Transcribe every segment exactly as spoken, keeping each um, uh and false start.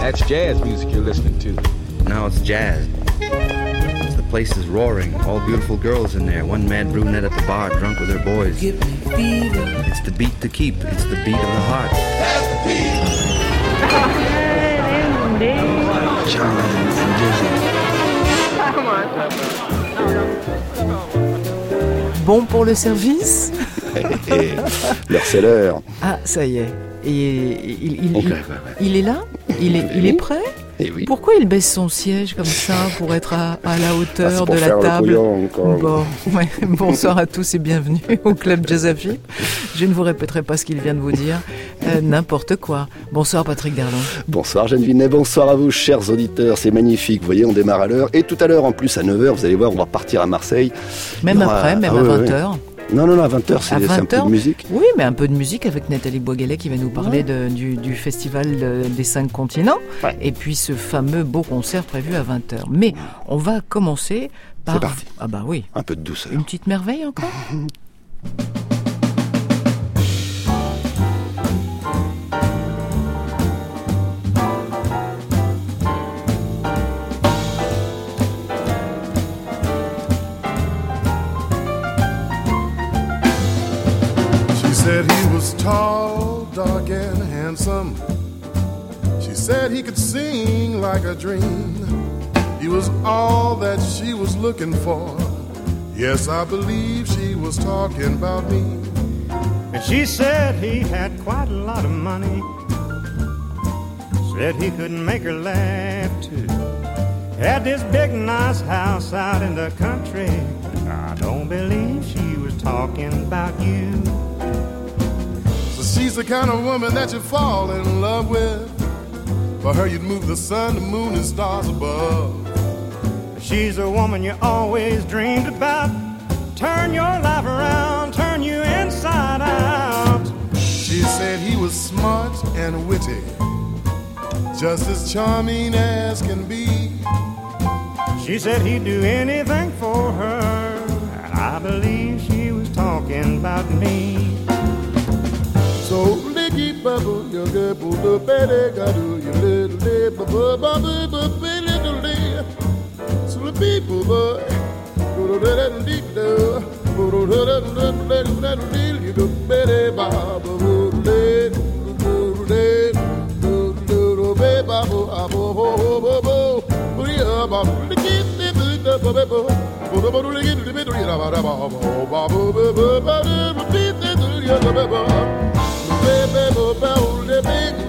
That's jazz music you're listening to. Now it's jazz. The place is roaring. All beautiful girls in there. One mad brunette at the bar, drunk with her boys. Give me fever. It's the beat to keep. It's the beat of the heart. That's the beat. Bon pour le service. L'heure, c'est l'heure. Ah, ça y est. Et il, il, Okay, il, ouais, ouais. il est là. Il est, il est prêt. Eh oui. Pourquoi il baisse son siège comme ça pour être à, à la Ah, hauteur c'est de pour la faire le table? couillon, encore. Bon, ouais, bonsoir à tous et bienvenue au Club Jazz Afib. Je ne vous répéterai pas ce qu'il vient de vous dire, euh, n'importe quoi. Bonsoir Patrick Darlon. Bonsoir Jeanne Vinet, bonsoir à vous chers auditeurs, c'est magnifique, vous voyez on démarre à l'heure et tout à l'heure en plus à neuf heures, vous allez voir on va partir à Marseille. Même Il y aura- après, même Ah à ouais, vingt ouais. heures. Non, non, non, à vingt heures, c'est À c'est un vingt peu heures de musique. Oui, mais un peu de musique avec Nathalie Boisguelet qui va nous parler de- du, du festival de- des cinq continents. Ouais. Et puis ce fameux beau concert prévu à vingt heures. Mais on va commencer par... C'est parti. Ah bah oui, Un peu de douceur. une petite merveille encore. She said he was tall, dark, and handsome. She said he could sing like a dream. He was all that she was looking for. Yes, I believe she was talking about me. And she said he had quite a lot of money. Said he could make her laugh too. Had this big nice house out in the country. I don't believe she was talking about you. So she's the kind of woman that you fall in love with. For her, you'd move the sun, the moon, and stars above. She's a woman you always dreamed about. Turn your life around, turn you inside out. She said he was smart and witty, just as charming as can be. She said he'd do anything for her. And I believe she was talking about me. So licky bubble, you get the better gado, you little lip, bubble, bubble, bubble, little lip. So the people, boy, go to that deep door, go to that little, little, little, little, you go better, bubble, little, little, little, little, baby, bubble, bubble, bubble, bubble, yeah, bubble, licky, licky, bubble, bubble, bubble, licky, licky, bubble, bubble, bubble, bubble, bubble, bubble. Baby, baby, baby, baby,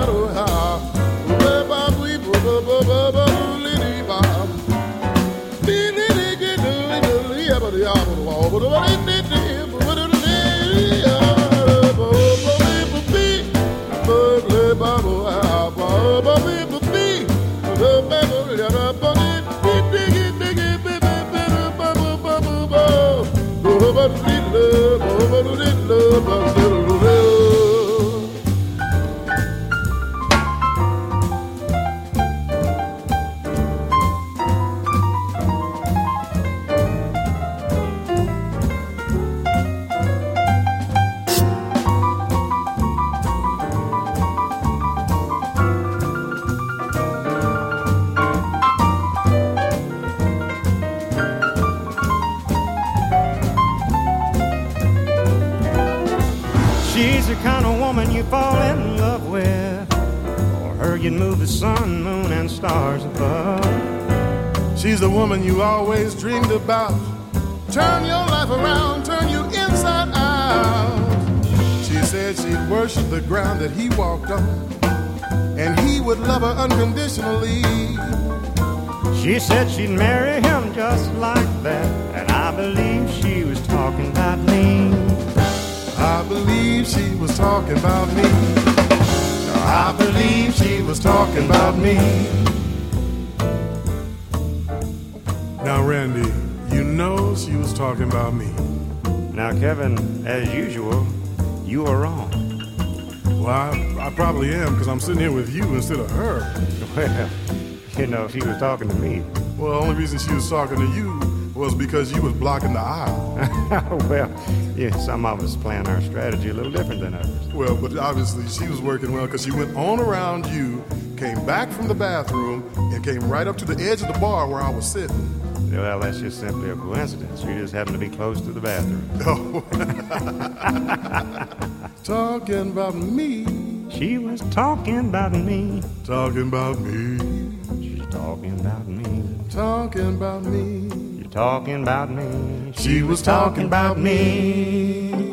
She's the kind of woman you fall in love with. For her you'd move the sun, moon, and stars above. She's the woman you always dreamed about. Turn your life around, turn you inside out. She said she'd worship the ground that he walked on, and he would love her unconditionally. She said she'd marry him just like that. And I believe she was talking about me. I believe she was talking about me. I believe she was talking about me. Now, Randy, you know she was talking about me. Now, Kevin, as usual, you are wrong. Well, I, I probably am, because I'm sitting here with you instead of her. Well, you know, she was talking to me. Well, the only reason she was talking to you was because you was blocking the aisle. Well, yeah, some of us plan our strategy a little different than others. Well, but obviously she was working well because she went on around you, came back from the bathroom, and came right up to the edge of the bar where I was sitting. Well, that's just simply a coincidence. You just happened to be close to the bathroom. Oh. Talking about me. She was talking about me. Talking about me. She's talking about me. Talking about me. You're talking about me. She was talking about me.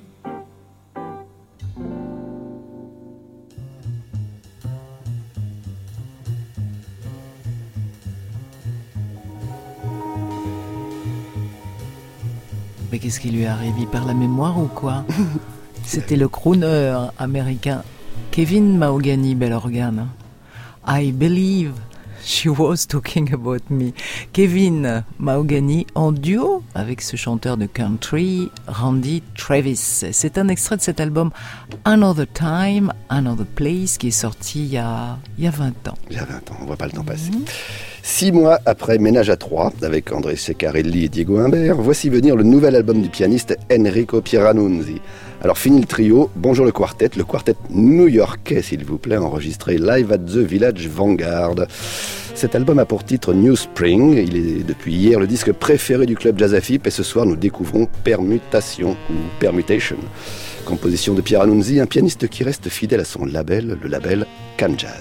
Mais qu'est-ce qui lui arrive? Il perd la mémoire ou quoi? C'était le crooner américain Kevin Mahogany, bel organe. I believe she was talking about me. Kevin Mahogany en duo avec ce chanteur de country, Randy Travis. C'est un extrait de cet album Another Time, Another Place qui est sorti il y a, il y a vingt ans. Il y a vingt ans, on ne voit pas le temps passer. Mmh. Six mois après Ménage à trois, avec André Ceccarelli et Diego Imbert, voici venir le nouvel album du pianiste Enrico Pieranunzi. Alors fini le trio, bonjour le quartet, le quartet new-yorkais s'il vous plaît, enregistré live at the Village Vanguard. Cet album a pour titre New Spring, il est depuis hier le disque préféré du club Jazz F I P et ce soir nous découvrons Permutation ou Permutation. Composition de Pieranunzi, un pianiste qui reste fidèle à son label, le label Can Jazz.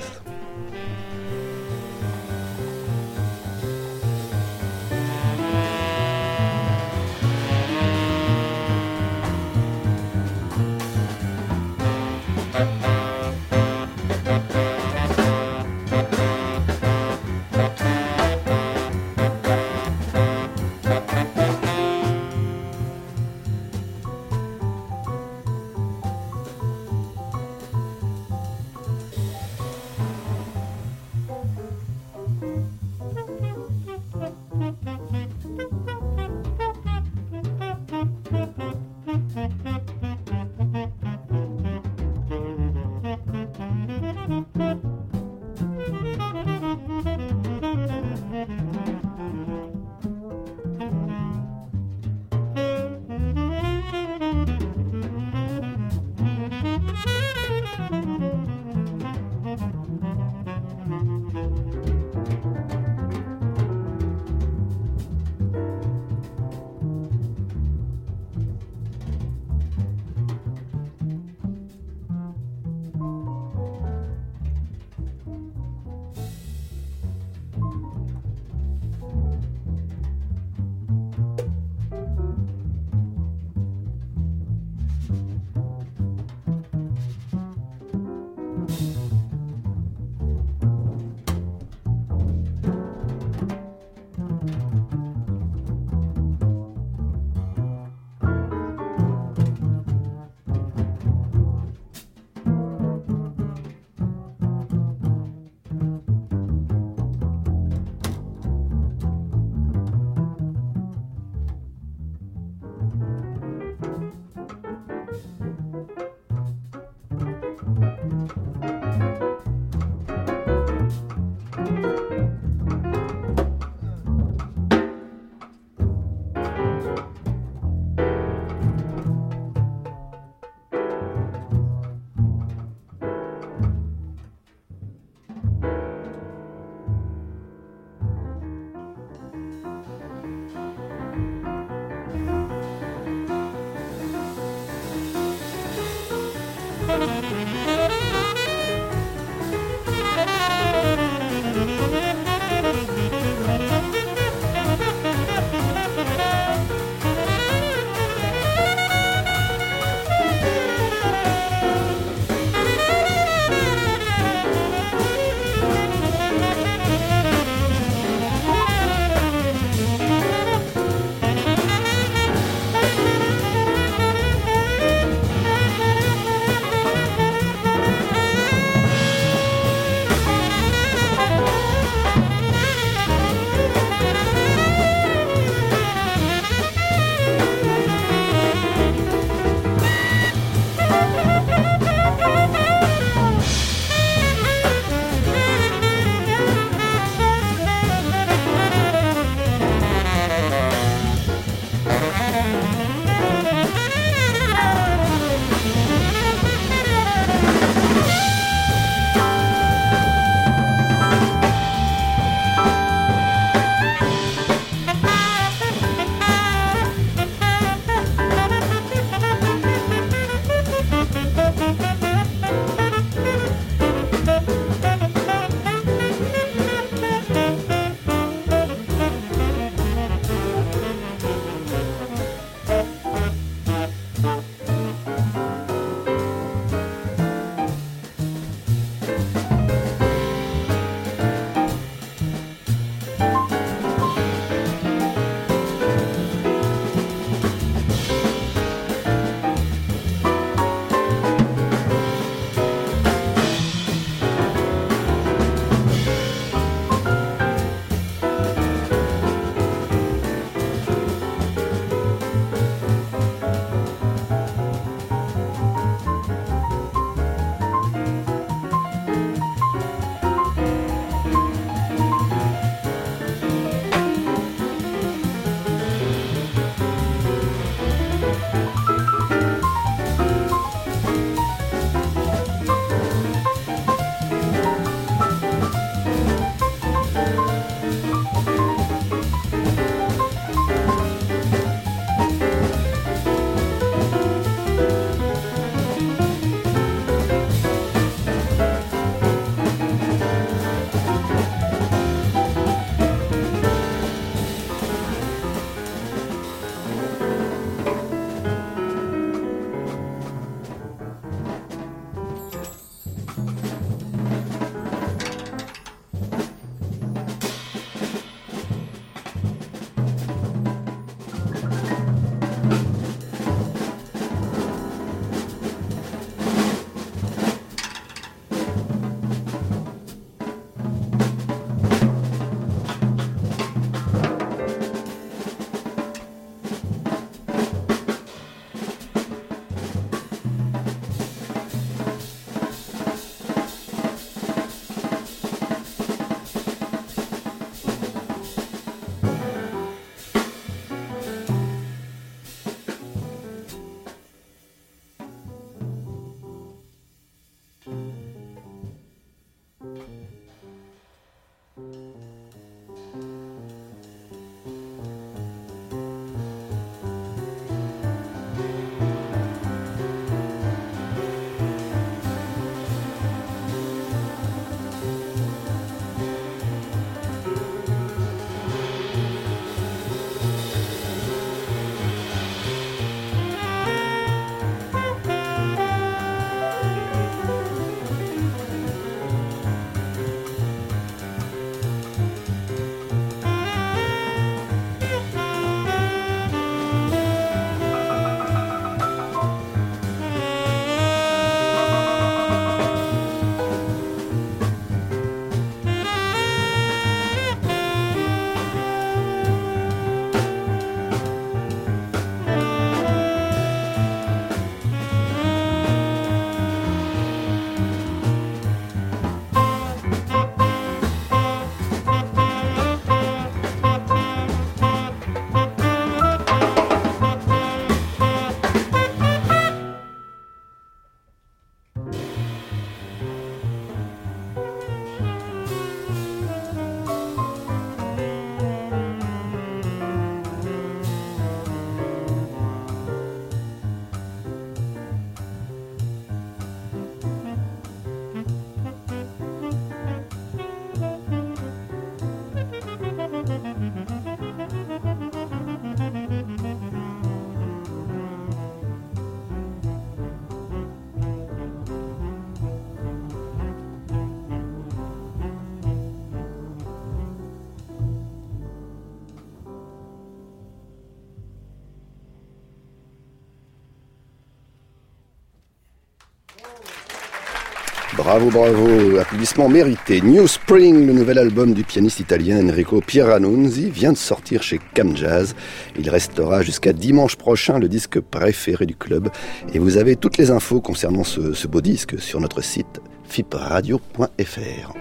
Bravo, bravo, applaudissements mérités. New Spring, le nouvel album du pianiste italien Enrico Pieranunzi, vient de sortir chez Cam Jazz. Il restera jusqu'à dimanche prochain le disque préféré du club. Et vous avez toutes les infos concernant ce, ce beau disque sur notre site f i p radio point f r.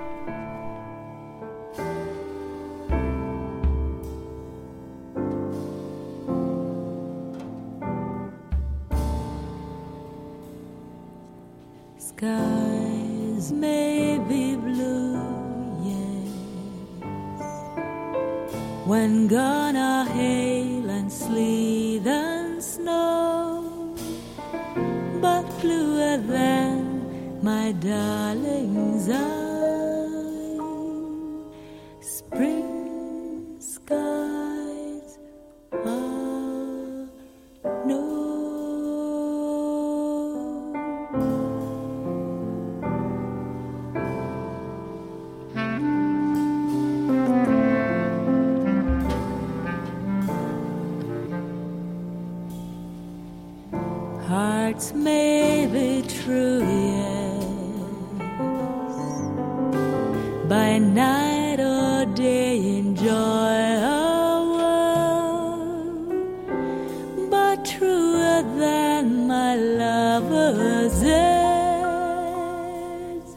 Skies may be blue, yes, when gone are hail and sleet and snow, but bluer than my darling's eye. Spring skies are no. Hearts may be true, yes, by night or day enjoy a world, but truer than my lover's is.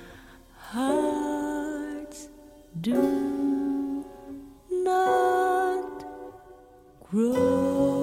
Hearts do not grow.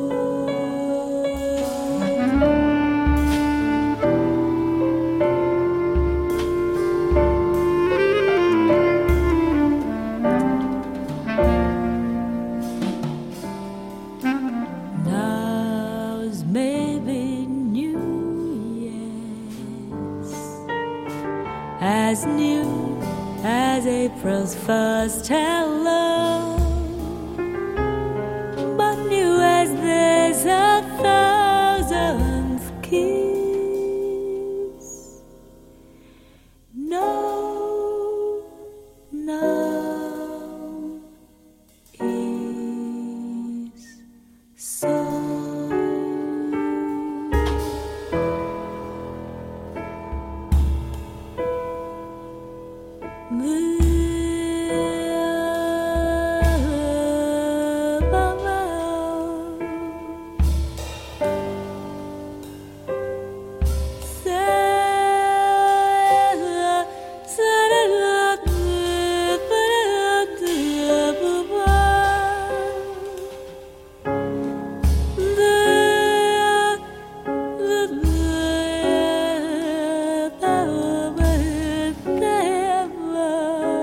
As new as April's first hello, but new as this a thousandth kiss. No, no, is so. Never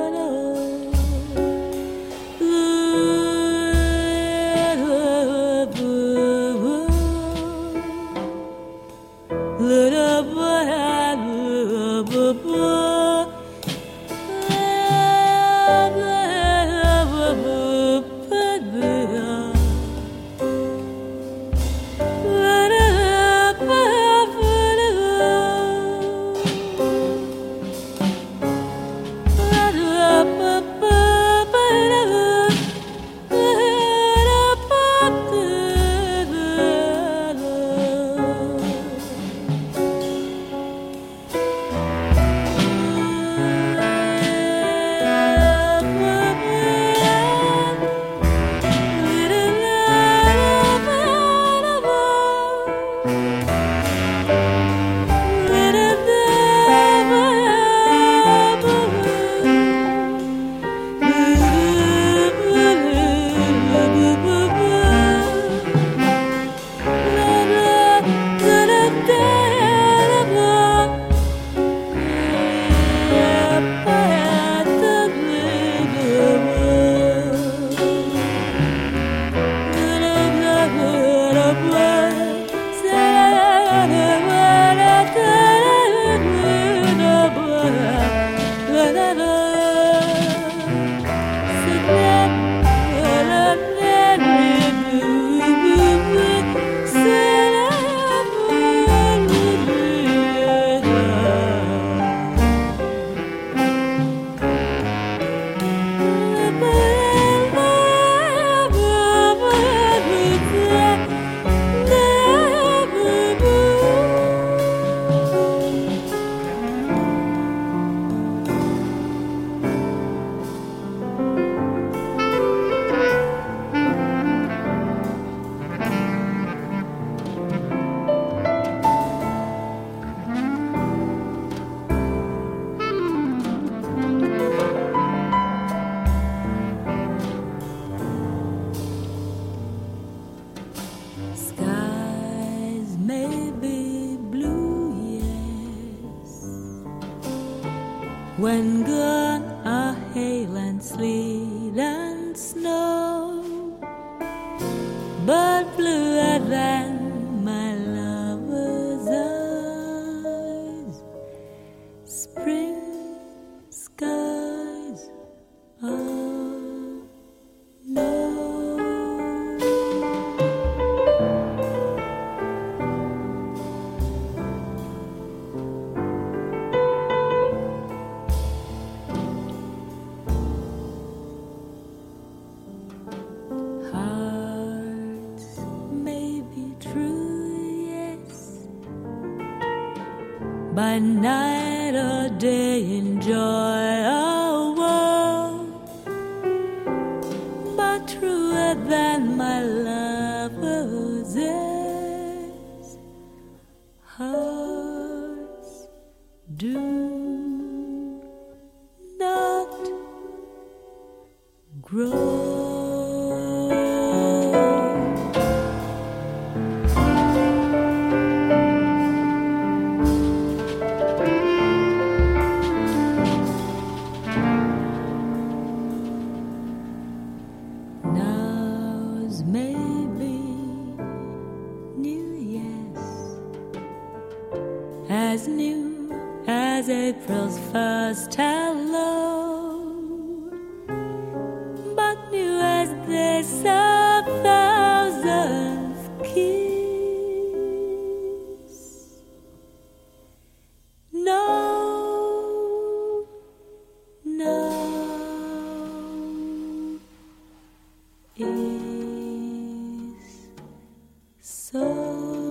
when gone are hail and sleet and snow, but bluer than my lover's eyes, spring skies are no. By night or day enjoy our world, but truer than my lover's is, hearts do not grow. As new as April's first hello, but new as this a thousandth kiss. No, no, is so.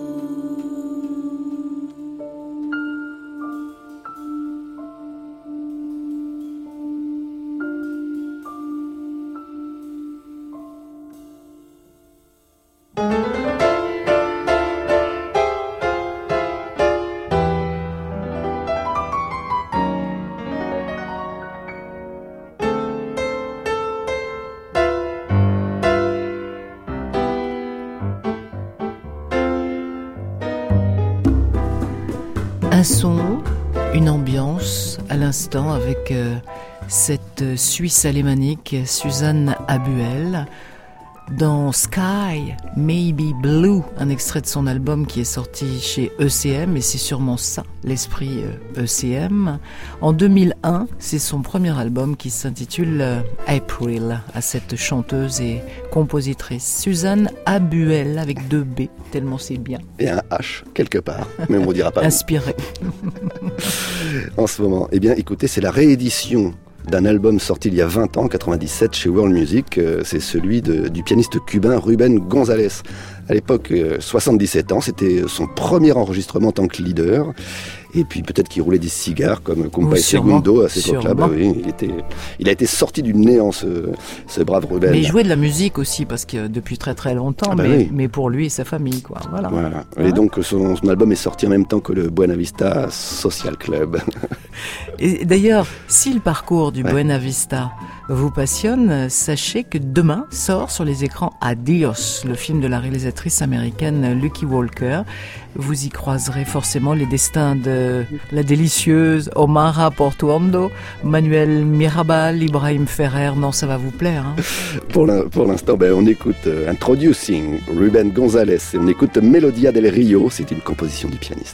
Un son, une ambiance à l'instant avec euh, cette Suisse alémanique Suzanne Abuel dans Sky Maybe Blue, un extrait de son album qui est sorti chez E C M, et c'est sûrement ça l'esprit euh, E C M. En deux mille un, c'est son premier album qui s'intitule euh, April, à cette chanteuse et compositrice Suzanne Abuel avec deux B, tellement c'est bien. Et un H quelque part, mais on ne dira pas. Inspiré. En ce moment, eh bien écoutez, c'est la réédition d'un album sorti il y a vingt ans, en quatre-vingt-dix-sept, chez World Music. Euh, c'est celui de, du pianiste cubain Rubén González. À l'époque, euh, soixante-dix-sept ans, c'était son premier enregistrement en tant que leader. Et puis peut-être qu'il roulait des cigares comme Compay Segundo à cette époque-là. Bah oui, il, était, il a été sorti du néant, ce, ce brave Rubén. Mais il jouait de la musique aussi, parce que depuis très très longtemps, ah bah mais, oui. mais pour lui et sa famille, quoi. Voilà. voilà. Et ouais. donc son, son album est sorti en même temps que le Buena Vista Social Club. Et d'ailleurs, si le parcours du ouais. Buena Vista vous passionne, sachez que demain sort sur les écrans Adios, le film de la réalisatrice américaine Lucky Walker. Vous y croiserez forcément les destins de la délicieuse Omara Portuondo, Manuel Mirabal, Ibrahim Ferrer. Non, ça va vous plaire. Hein. Pour, la, pour l'instant, ben, on écoute euh, Introducing Rubén González et on écoute Melodia del Rio. C'est une composition du pianiste.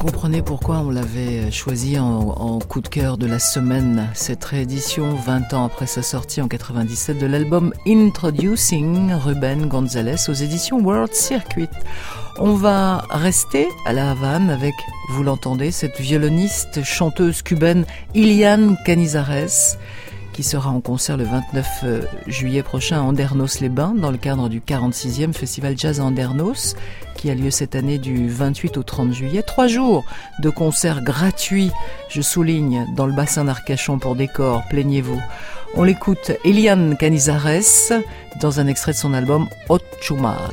comprenez pourquoi on l'avait choisi en, en coup de cœur de la semaine, cette réédition vingt ans après sa sortie en quatre-vingt-dix-sept de l'album Introducing Ruben Gonzalez aux éditions World Circuit. On va rester à la Havane avec, vous l'entendez, cette violoniste, chanteuse cubaine Iliane Canizares, qui sera en concert le vingt-neuf juillet prochain à Andernos-les-Bains dans le cadre du quarante-sixième Festival Jazz Andernos qui a lieu cette année du vingt-huit au trente juillet. Trois jours de concerts gratuits, je souligne, dans le bassin d'Arcachon pour décor, plaignez-vous. On l'écoute, Iliane Canizares, dans un extrait de son album Ochumare.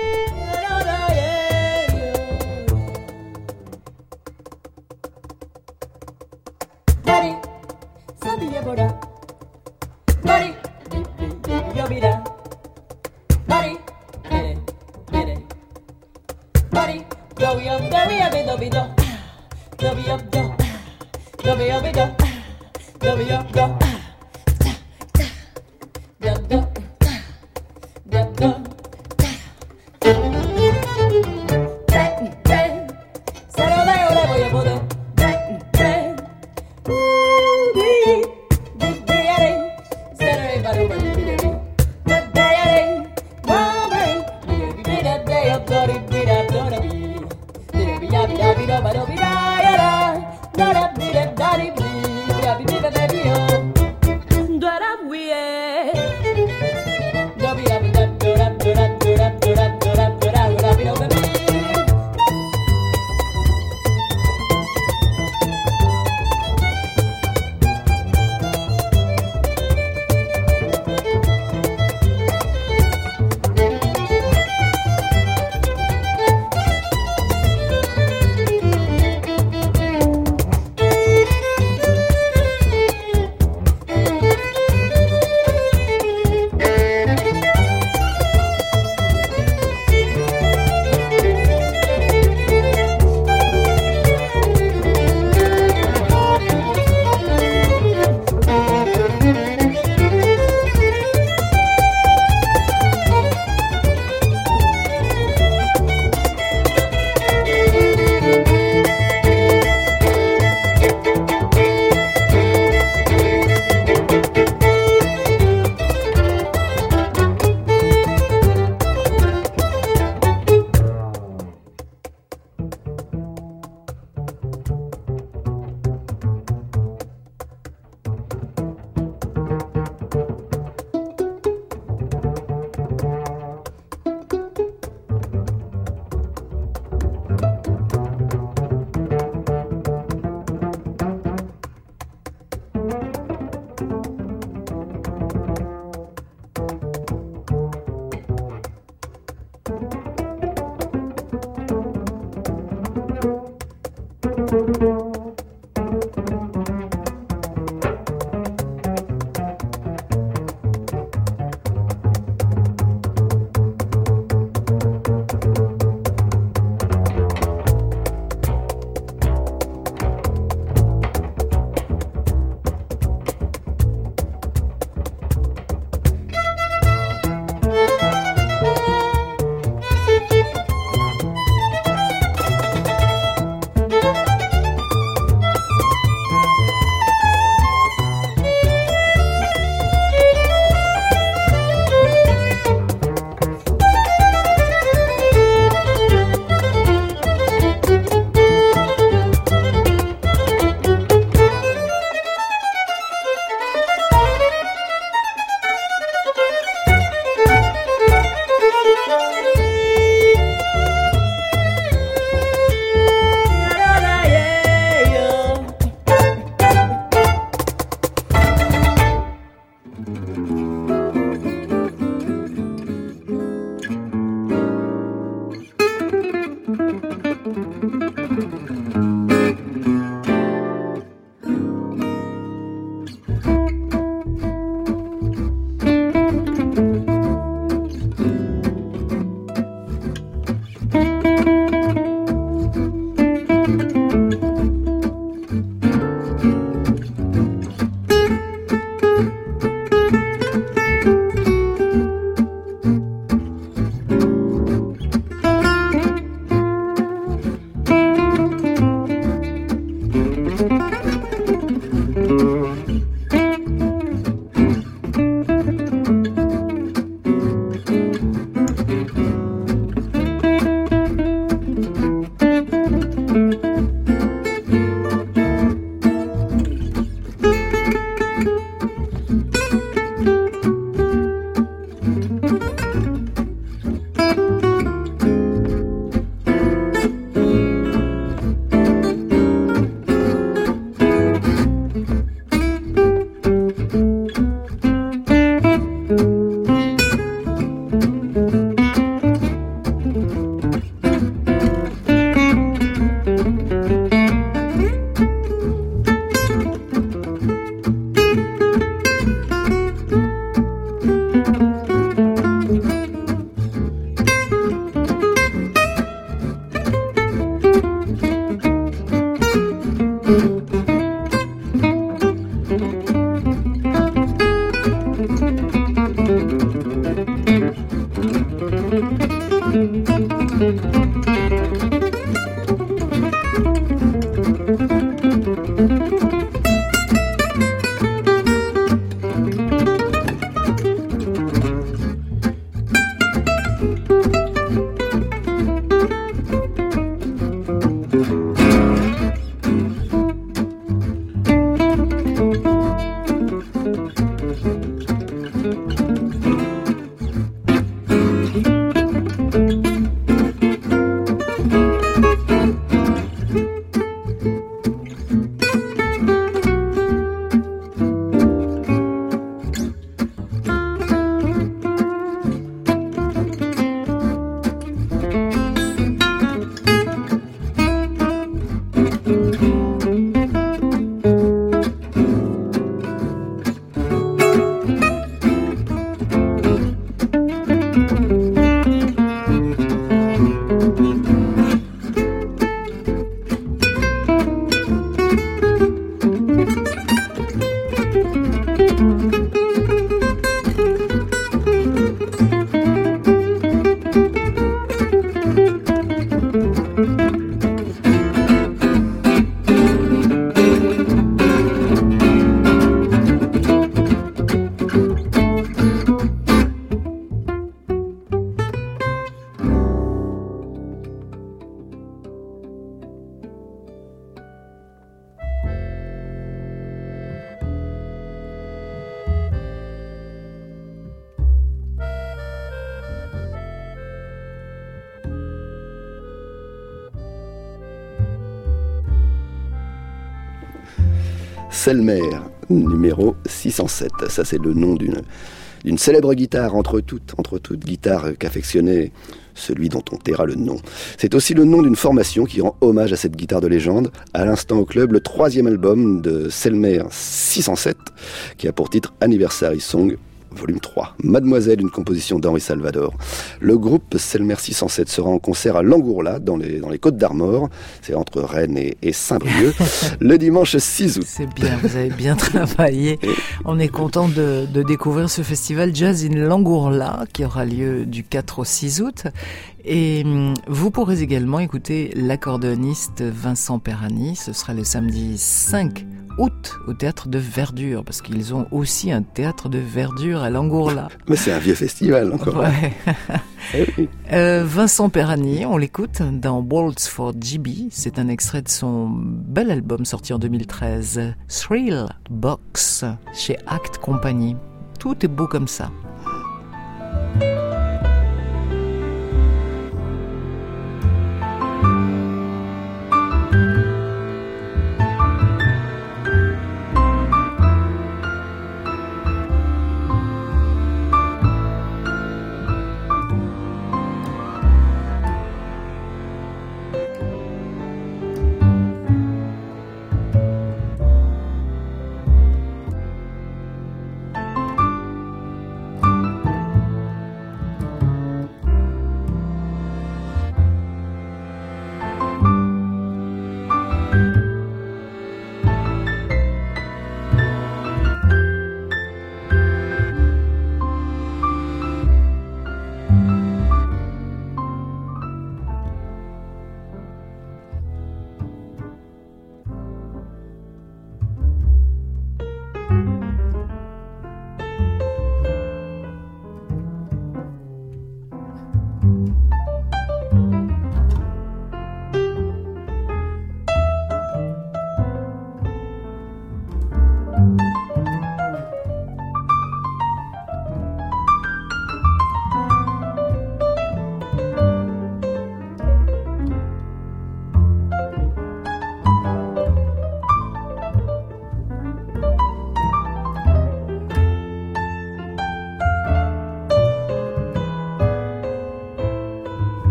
Mari, yo mira, Mari, mire, mire, Mari, yo yo, yo yo, yo yo, yo yo, yo yo, yo yo, yo yo, yo Selmer, numéro six cent sept. Ça, c'est le nom d'une, d'une célèbre guitare entre toutes, entre toutes guitares qu'affectionnait celui dont on taira le nom. C'est aussi le nom d'une formation qui rend hommage à cette guitare de légende. À l'instant au club, le troisième album de Selmer six cent sept, qui a pour titre Anniversary Song, volume trois. Mademoiselle, une composition d'Henri Salvador. Le groupe Selmer six cent sept sera en concert à Langourla, dans les, dans les Côtes d'Armor. C'est entre Rennes et, et Saint-Brieuc, le dimanche six août. C'est bien, vous avez bien travaillé. Et... On est content de, de découvrir ce festival Jazz in Langourla, qui aura lieu du quatre au six août. Et vous pourrez également écouter l'accordéoniste Vincent Perani. Ce sera le samedi cinq août au théâtre de Verdure, parce qu'ils ont aussi un théâtre de Verdure à Langourla. Mais c'est un vieux festival encore. Ouais. Oui. euh, Vincent Perani, on l'écoute dans Waltz for G B. C'est un extrait de son bel album sorti en deux mille treize, Thrill Box, chez Act Company. Tout est beau comme ça.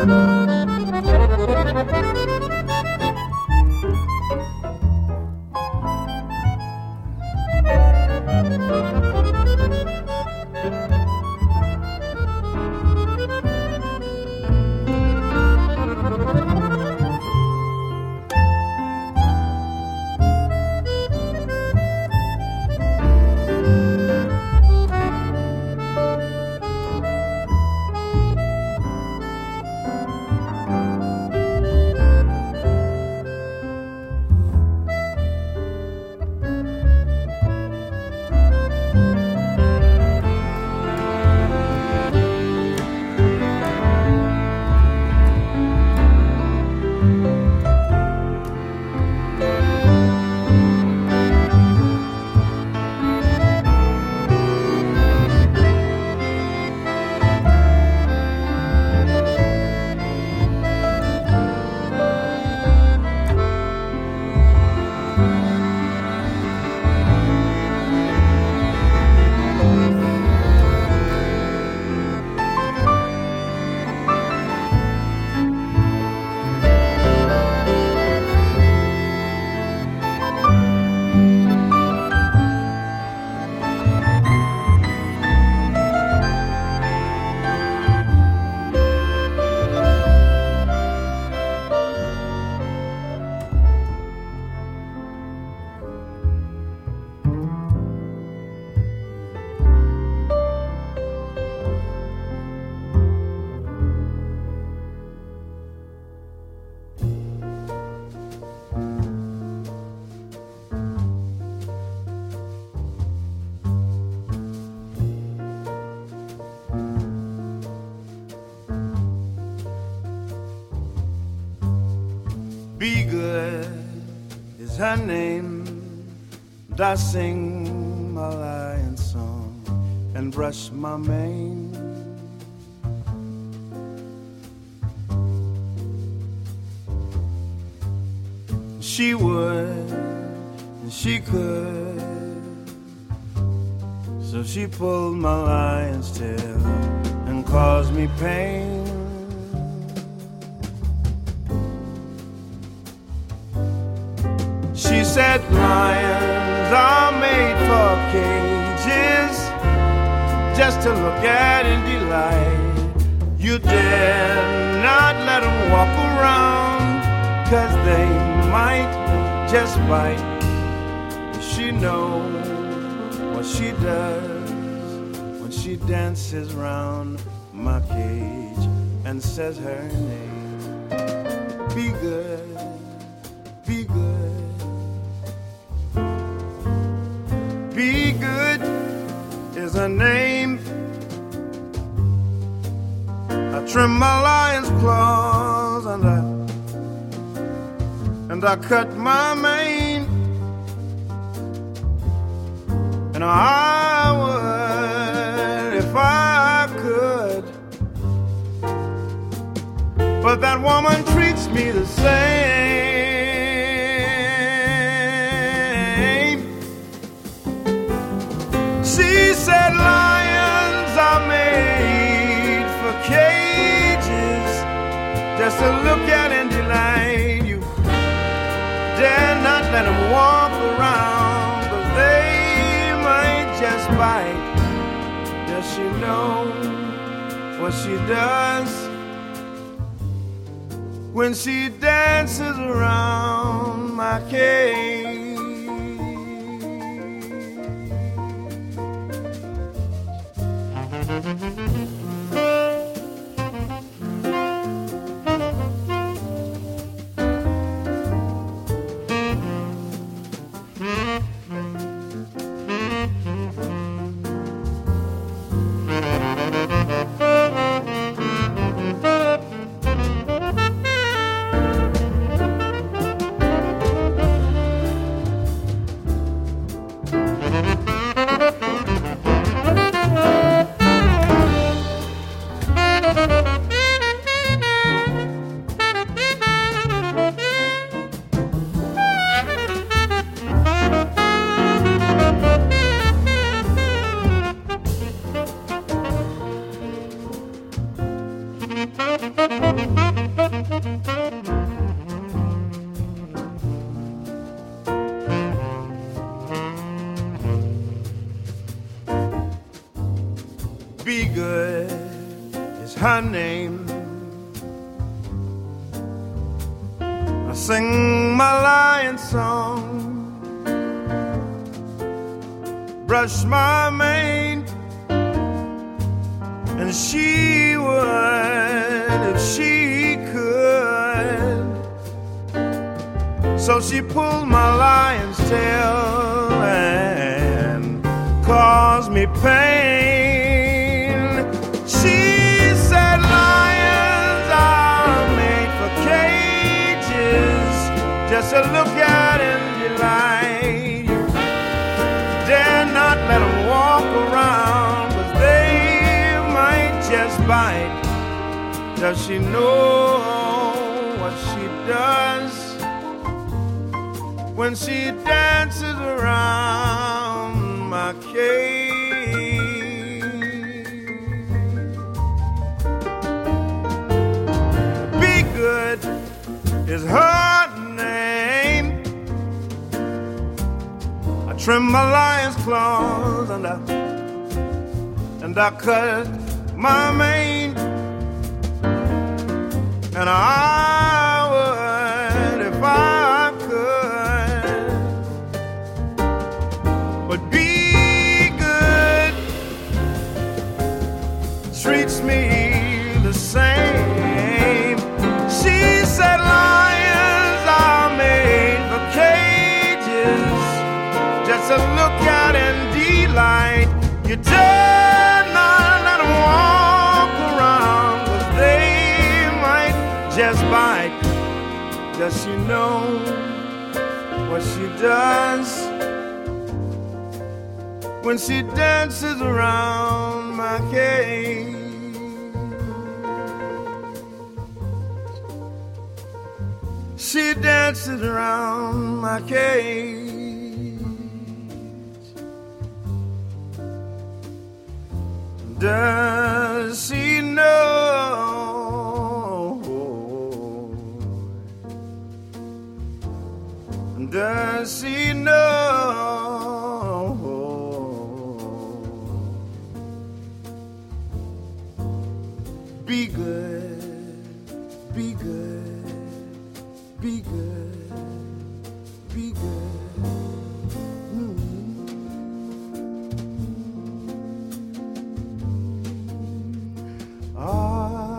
Be good is her name, and I sing my lion song and brush my mane. She would, and she could, so she pulled my lion's tail and caused me pain. She said lions are made for cages, just to look at and delight. You dare not let them walk around, 'cause they might just bite. She knows what she does when she dances round my cage and says her name. Be good, be good. Be good is her name. I trim my lion's claws and I and I cut my mane, and I would if I could, but that woman treats me the same. She said lions are made for cages, just to look at and delight. You dare not let them walk around, 'cause they might just bite. Does she know what she does when she dances around my cage? Thank you. name. I sing my lion song, brush my mane, and she would if she could. So she pulled my lion's tail and caused me pain. She said lions are made for cages, just to look at and delight. You dare not let them walk around, 'cause they might just bite. Does she know what she does when she dances around my cage? Be Good is her name. I trim my lion's claws and I, and I cut my mane, and I would if I could. But Be Good treats me the same. She said lions are made for cages, just to look at and delight. You dare not let them walk around, 'cause they might just bite. Does she know what she does when she dances around my cage? She dances around my cage. Does she know? Does she know? Be good, be good, be good, be good. Mm. Ah.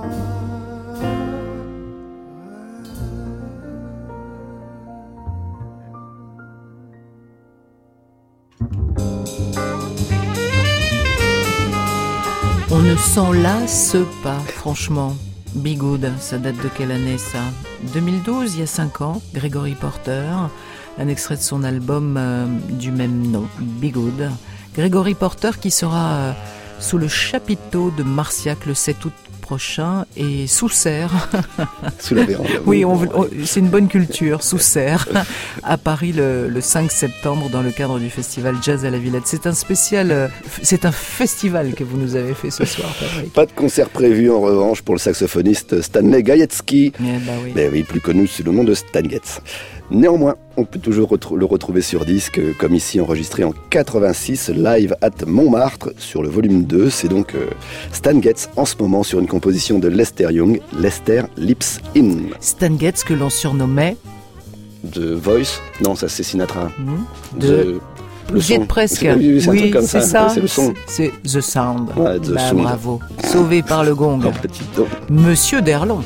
On ne s'en lasse pas, franchement. Be Good, ça date de quelle année ça? deux mille douze, il y a cinq ans, Gregory Porter, un extrait de son album euh, du même nom, Be Good. Gregory Porter qui sera euh, sous le chapiteau de Marciac le sept août prochain et sous serre. Sous la véranda. Oui, on, on, c'est une bonne culture, sous serre, à Paris le, le cinq septembre dans le cadre du festival Jazz à la Villette. C'est un spécial, euh, c'est un festival que vous nous avez fait ce soir, Patrick. Pas de concert prévu en revanche pour le saxophoniste Stanley Gajewski. Eh ben oui. Mais oui, plus connu sous le nom de Stan Getz. Néanmoins, on peut toujours retr- le retrouver sur disque, comme ici enregistré en quatre-vingt-six, live at Montmartre, sur le volume deux. C'est donc euh, Stan Getz en ce moment sur une composition de Lester Young, Lester Lips In. Stan Getz que l'on surnommait The Voice, non ça c'est Sinatra. hmm, The... de... Le Vous y son. êtes presque. C'est, oui, c'est, un oui, truc comme c'est ça. ça. C'est le son. C'est The Sound. Ouais, the bah, sound. bravo. Sauvé par le gong. Un petit don. Monsieur Derlon.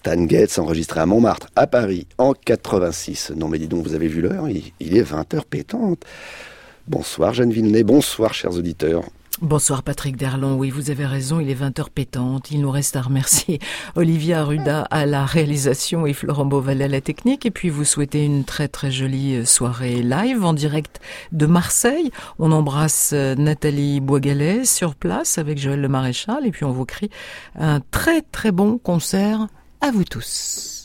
Stan Getz, enregistré à Montmartre, à Paris, en quatre-vingt-six. Non mais dis donc, vous avez vu l'heure, il, il est vingt heures pétantes. Bonsoir Jeanne Villeneuve, bonsoir chers auditeurs. Bonsoir Patrick Derlon, oui vous avez raison, il est vingt heures pétantes. Il nous reste à remercier Olivier Arruda à la réalisation et Florent Beauvalet à la technique. Et puis vous souhaitez une très très jolie soirée live en direct de Marseille. On embrasse Nathalie Boisgalet sur place avec Joël Le Maréchal. Et puis on vous crie un très très bon concert à vous tous.